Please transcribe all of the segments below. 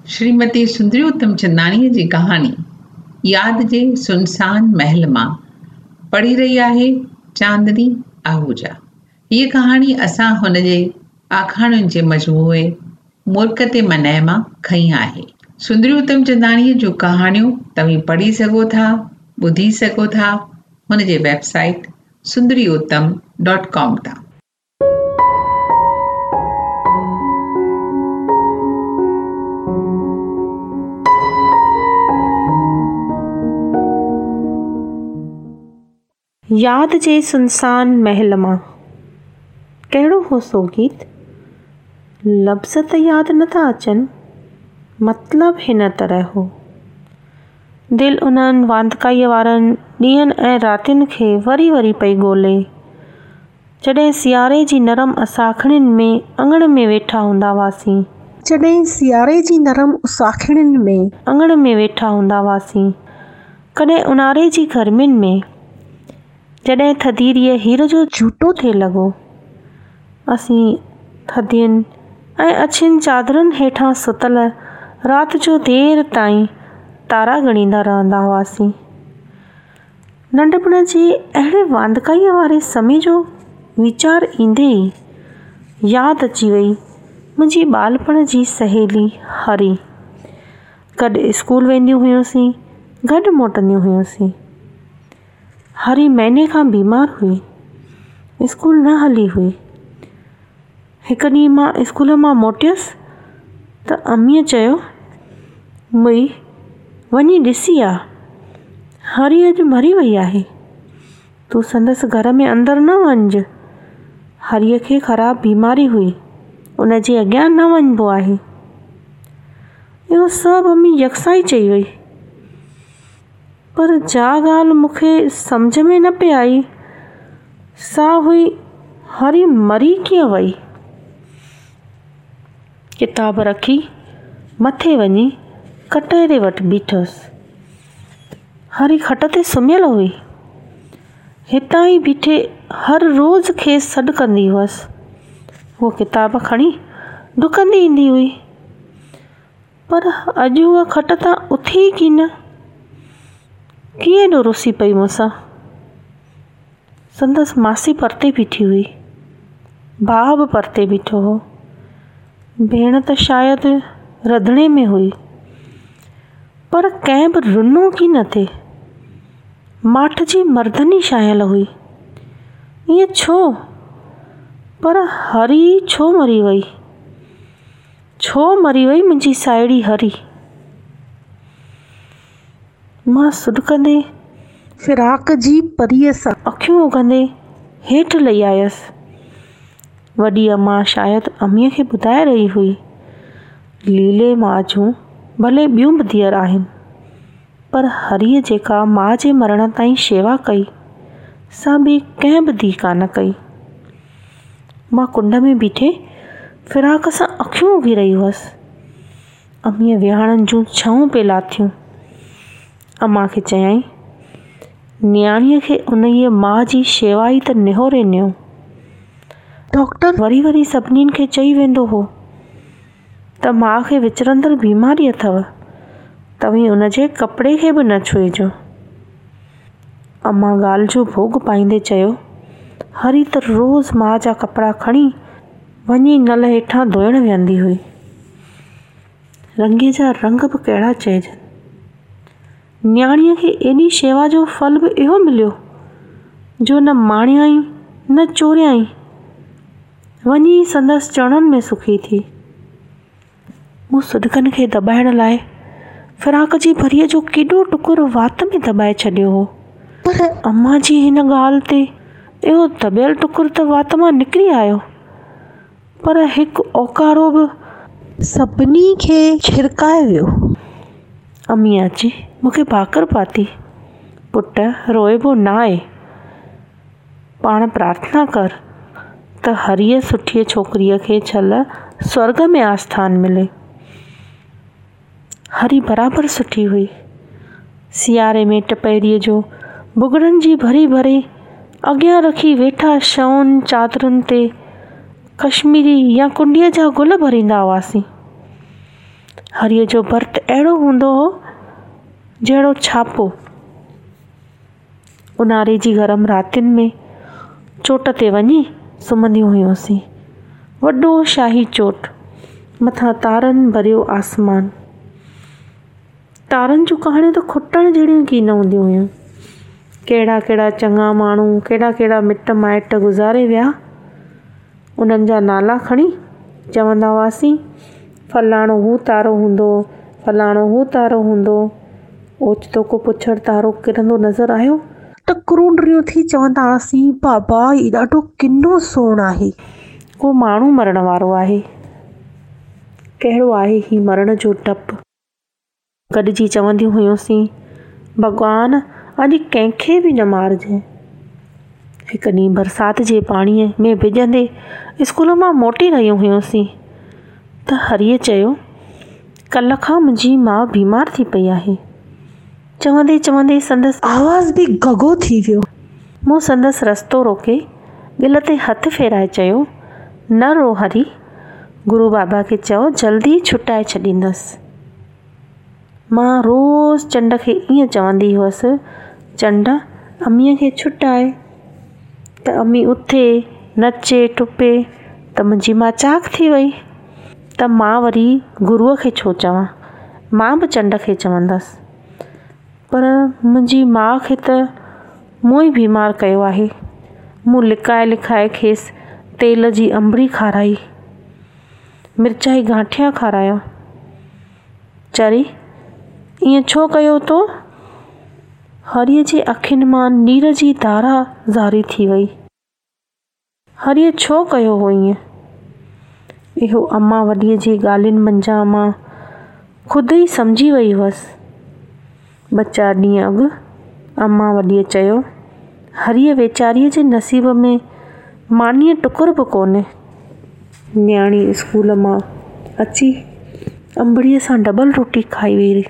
श्रीमती सुंदरी उत्तमचंदाणीअ जी कहाणी यादि जे सुनसान महल मां पढ़ी रही आहे चांदनी आहूजा। हीअ कहाणी असां हुन जे आखाणियुनि जे मजमूए मुल्क ते मनाए मां खई आहे। सुंदरी उत्तमचंदाणीअ जूं कहाणियूं तव्हां पढ़ी सघो था, ॿुधी सघो था हुन जे वेबसाइट sundariuttam.com तां। यादि जे सुनसान महल मां। कहिड़ो हो सो गीत? लफ़्ज़ त यादि नथा अचनि, मतिलबु हिन तरह हो। दिलि उन्हनि वांदकाईअ वारनि ॾींहंनि ऐं रातियुनि खे वरी वरी पई ॻोल्हे, जॾहिं सियारे जी नरम असाखिणियुनि में अङण में वेठा हूंदा हुआसीं। अङण में वेठा हूंदा हुआसीं, कॾहिं ऊन्हारे जी गर्मियुनि में, जॾहिं थधीरीअ हीर जो झूटो थिए लॻो। असीं थधियुनि ऐं अछियुनि चादरुनि हेठां सुतल राति जो देर ताईं तारा ॻणींदा रहंदा हुआसीं। नंढपण जे अहिड़े वांदकाईअ वारे समय जो वीचार ईंदे ई यादि अची वई मुंहिंजी ॿालपण जी सहेली हरी। गॾु स्कूल वेंदियूं हुयूंसीं, गॾु मोटंदियूं हुयूंसीं। हरी महीने खां बीमार हुई, स्कूल न हली हुई। हिकु ॾींहुं मां स्कूल मां मोटियसि त अम्मीअ चयो, मुई वञी ॾिसी आ, हरी अॼु मरी वई आहे। तूं संदसि घर में अंदरि न वञिजे, हरीअ खे ख़राबु बीमारी हुई, उन जे अॻियां न वञिबो आहे। इहो सभु अम्मी यकसा ई चई वई, पर जा ॻाल्हि मूंखे सम्झ में न पे आई सा हुई हरी मरी कीअं वई। किताब रखी मथे वञी कटहरे वटि बीठसि। हरी खट ते सुम्हियल हुई, हितां ई बीठे हर रोज़ खेसि सॾु कंदी हुअसि। उहा किताब खणी डुकंदी ईंदी हुई, पर अॼु उहा खट तां उथी ई कीन। कीअं एॾो रुसी पई मूंसां? संदसि मासी परते बीठी हुई, भाउ बि परते बीठो हो। भेण त शायदि रंधिणे में हुई, पर कंहिं बि रुनो की न थे। माठ जी मर्दनी छायल हुई। ईअं छो? पर हरी छो मरी वई? छो मरी वई मुंहिंजी साहेड़ी हरी? मां सुॾकंदे फिराक जी परीअ सां अखियूं उघंदे हेठि लही आयसि। वॾी अम्मा शायदि अम्मीअ खे ॿुधाए रही हुई, लीले मां जूं भले ॿियूं बि धीअर आहिनि, पर हरीअ जेका मां जे मरण ताईं शेवा कई सा ॿी कंहिं बि धीउ कान कई। मां कुंड में बीठे फिराक सां अखियूं उघी रही हुअसि। अम्मीअ विहाणनि जूं छऊं पे लाथियूं। अम्मा खे चयाईं, न्याणीअ खे उन ई माउ जी शेवा ई त निहोरे नियो। डॉक्टर वरी वरी सभिनीनि खे चई वेंदो हो त माउ खे विचरंदड़ बीमारी अथव, तव्हीं उन जे कपिड़े खे बि न छुइजो। अम्मा ॻाल्हि जो भोग पाईंदे चयो, हरी त रोज़ माउ जा कपिड़ा खणी वञी नल हेठां धोइण वेहंदी हुई। रंगे जा रंग बि कहिड़ा चइजनि। न्याणीअ खे एॾी शेवा जो फल बि इहो मिलियो जो न माणियाई न चोरियाई, वञी संदसि चरणनि में सुखी थी। मूं सुॾकनि खे दॿाइण लाइ फिराक जी भरीअ जो केॾो टुकुर वात में दॿाए छॾियो हो, पर अम्मा जी हिन ॻाल्हि ते इहो दॿियल टुकुर त वात मां निकिरी आयो, पर हिकु ओकारो बि सभिनी खे छिरकाए वियो। अम्मी अची मूंखे भाकर पाती, पुट रोइबो न आहे, पाण प्रार्थना कर त हरीअ सुठीअ छोकिरीअ खे छल स्वर्ग में आस्थान मिले। हरी बराबरि सुठी हुई। सियारे में टपेरीअ जो भुॻड़नि जी भरी भरे अॻियां रखी वेठा छहुनि चादरुनि ते कश्मीरी या कुंडीअ जा गुल भरींदा हुआसीं। हरीअ जो भर्त अहिड़ो हूंदो हो जहिड़ो छापो। ऊन्हारे जी गरम रातियुनि में चोट ते वञी सुम्हंदियूं हुयूंसीं। वॾो शाही चोट, मथां तारनि भरियो आसमान। तारनि जूं कहाणियूं त खुटण जहिड़ियूं की न हूंदियूं हुयूं। कहिड़ा कहिड़ा चङा माण्हू, कहिड़ा कहिड़ा मिट माइट गुज़ारे विया। उन्हनि जा नाला खणी चवंदा हुआसीं, फलाणो हू तारो हूंदो, फलाणो हू तारो हूंदो। ओचितो को पुछड़ तारो किरंदो नज़र आयो त क्रूंडरियूं थी चवंदा हुआसीं, बाबा ही ॾाढो किनो सोण आहे, को माण्हू मरण वारो आहे। कहिड़ो आहे ही मरण जो डपु। गॾिजी चवंदियूं हुयूंसीं, भॻवान अॼु कंहिंखे बि न मारिजे। हिकु ॾींहुं बरसाति जे पाणीअ में भिॼंदे स्कूल मां मोटी रहियूं हुयूंसीं त हरीअ चयो, कल्ह खां मुंहिंजी माउ बीमार थी पई आहे। चवंदे चवंदे संदसि आवाज़ बि गगो थी वियो। मूं संदसि रस्तो रोके गिल ते हथु फेराए चयो, न रो हरी, गुरू बाबा खे चओ जल्दी छुटाए छॾींदसि। मां रोज़ चंड खे ईअं चवंदी हुअसि, चंड अमीअ खे छुटाए। त अमी उथे नचे टुपे त मुंहिंजी मां चाक थी वई। त मां वरी गुरूअ खे छो चवां, मां बि चंड खे चवंदसि। पर मुंहिंजी माउ खे त मूं ई बीमार कयो आहे। मूं लिकाए लिकाए खेसि तेल जी अंबड़ी खाराई, मिर्चाई गांठिया खाराया। चरी ईअं छो कयो तो? हरीअ जे अखियुनि मां नीर जी धारा ज़ारी थी वई। हरीअ छो कयो हो ईअं? इहो अम्मा वॾीअ जी ॻाल्हियुनि मंझां मां ख़ुदि ई सम्झी वई हुअसि। ॿ चारि ॾींहं अॻु अम्मा वॾीअ चयो, हरीअ वेचारीअ जे नसीब में मानीअ टुकुर बि कोन्हे। न्याणी स्कूल मां अची अंबड़ीअ सां डबल रोटी खाई वेई।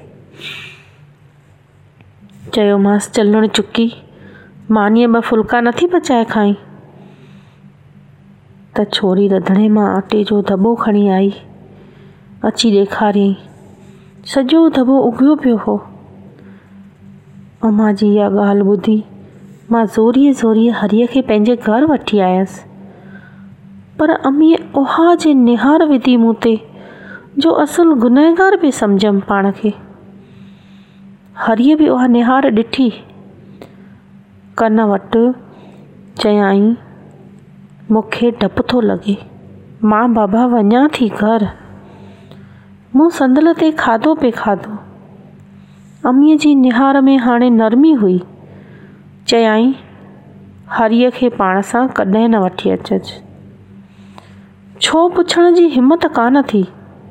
चयोमांसि, चलण चुकी, मानीअ 2 फुल्का नथी पचाए खाई? त छोरी रंधिणे मां अटे जो दॿो खणी आई, अची ॾेखारियईं। सॼो दॿो उॻियो पियो हो। अम्मा जी इहा ॻाल्हि ॿुधी मां ज़ोरीअ ज़ोरीअ हरीअ खे पंहिंजे घर वठी आयसि। पर अमीअ उहा जे निहार विधी मूं ते जो असुलु गुनहगार बि सम्झमि पाण खे। हरीअ बि उहा निहार ॾिठी। कन वटि चयाईं, मूंखे डपु थो लॻे, मां बाबा वञा थी घर। मूं संदल ते खाधो पे खाधो। अमीअ जी निहार में हाणे नरमी हुई। चयाईं, हरीअ खे पाण सां कॾहिं न वठी अचजि। छो पुछण जी हिमत कान थी।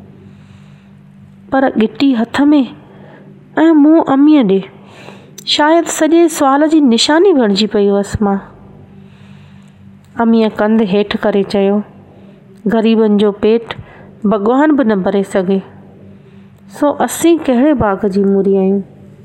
पर गिटी हथ में ऐं मूं अमीअ ॾे, शायदि सॼे सुवाल जी निशानी बणिजी पई हुअसि मां। अमीअ कंध हेठि करे चयो, ग़रीबनि जो पेट भॻवान बि न भरे सघे, सो असीं कहिड़े बाग़ जी मूरी आहियूं।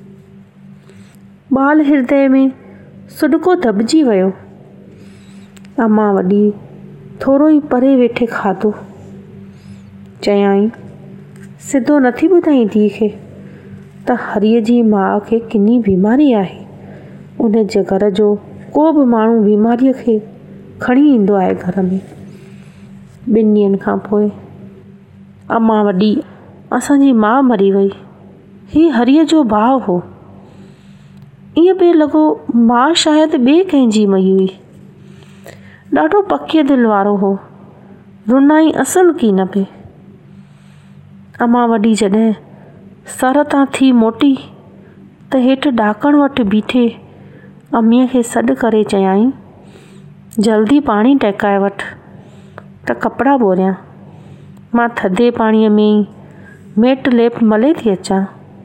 बाल हृदय में सुॾको दॿिजी वियो। अम्मा वॾी थोरो ई परे वेठे खाधो। चयाईं, सिधो नथी ॿुधाईं धीउ खे त हरीअ जी माउ खे किनी बीमारी आहे। उन जे घर जो को बि माण्हू बीमारीअ खे खणी ईंदो आहे घर में। 2 ॾींहंनि खां पोइ अम्मा वॾी, असांजी माउ मरी वई। ही हरीअ जो भाउ हो। ईअं पिए लॻो माउ शायदि ॿिए कंहिंजी मई हुई। ॾाढो पकीअ दिलि वारो हो। रुनाई असुलु की न पिए। अम्मा वॾी जॾहिं सर तां थी मोटी त हेठि ॾाकण वटि बीठे अमीअ खे सॾु करे चयाईं, जल्दी पाणी टहिकाए वठि त कपिड़ा ॿोरियां। मां थधे पाणीअ में ई मेट लेप मले थी अचां।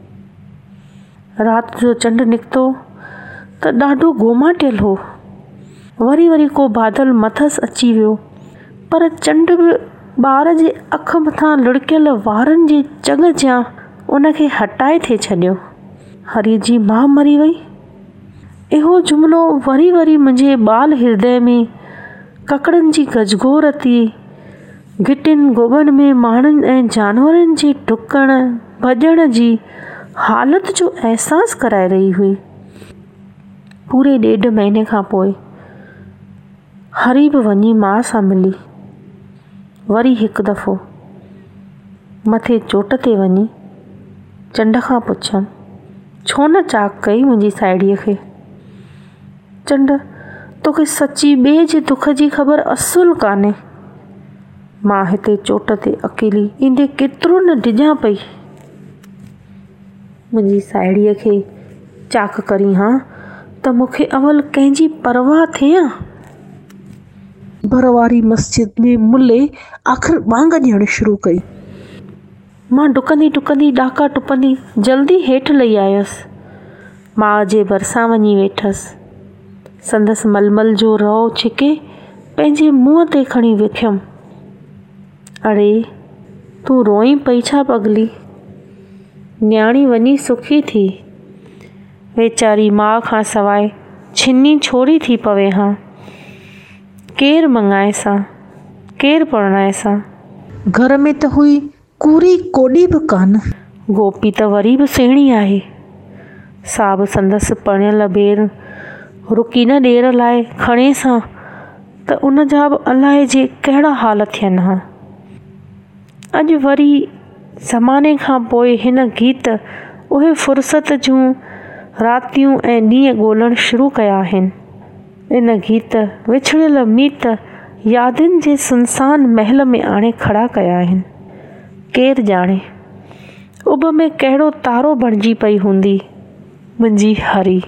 राति जो चंडु निकितो त ॾाढो गोमाटियल हो। वरी वरी को बादल मथसि अची वियो, पर चंड बि ॿार जे अख मथां लुड़कियल वारनि जे चङ जियां उनखे हटाए थे छॾियो। हरीअ जी माउ मरी वई। इहो जुमिलो वरी वरी मुंहिंजे बाल हृदय में ककड़नि जी गजगोर थी घिटियुनि गोॿनि में माण्हुनि ऐं जानवरनि जे डुकण भॼण जी हालत जो अहसासु कराए रही हुई। पूरे 1.5 महीने खां पोइ हरी बि वञी माउ सां मिली। वरी हिकु दफ़ो मथे चोट ते वञी चंड खां पुछियमि, छो न चाक कई मुंहिंजी साहेड़ीअ खे? चंड, तोखे सची ॿिए जे दुख जी ख़बर असुलु कान्हे। मां हिते चोट ते अकेली ईंदे केतिरो न डिॼां पई। मुंहिंजी साहेड़ीअ खे चाक करी हां त मूंखे अवल कंहिंजी परवाह थिए। भर वारी मस्जिद में मुले आख़िर ॿांग ॾियणु शुरू कई। मां डुकंदी डुकंदी ॾाका टुपंदी जल्दी हेठि लही आयसि। माउ जे भरिसां वञी वेठसि। संदसि मलमल जो रओ छिके पंहिंजे मुंहं ते खणी विखियमि। अड़े, तूं रोई पई छा पगली? न्याणी वञी सुखी थी। वेचारी माउ खां सवाइ छिनी छोड़ी थी पवे हां। केरु मंगाएसां, केरु परणाएसां? घर में त हुई कूरी कोडी बि कान। गोपी त वरी बि सुहिणी आहे। सा बि संदसि पणियल भेर रुकी न ॾेर लाइ खणेसां त उन जा बि अलाए जे कहिड़ा हाल थियनि हा। अॼु वरी ज़माने खां पोइ हिन गीत उहे फ़ुर्सत जूं रातियूं ऐं ॾींहं ॻोल्हणु शुरू कया आहिनि। इन गीत विछड़ियल मीत यादियुनि जे सुनसान महल में आणे खड़ा कया आहिनि। केरु ॼाणे उभ में कहिड़ो तारो बणिजी पई हूंदी मुंहिंजी हरी।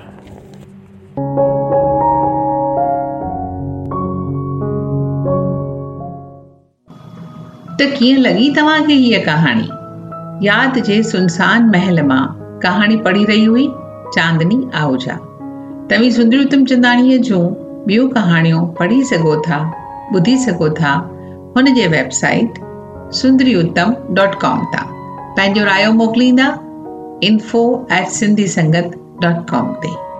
त कीअं लॻी तव्हांखे हीअ कहाणी? यादि जे सुनसान महल मां कहाणी पढ़ी रही हुई चांदनी आहूजा। तव्हीं सुंदरी उत्तम चंदाणीअ जूं ॿियूं कहाणियूं पढ़ी सघो था, ॿुधी सघो था हुन जे वेबसाइट sundariuttam.com तां। पंहिंजो रायो मोकिलींदा info@sindhisangat.com ते।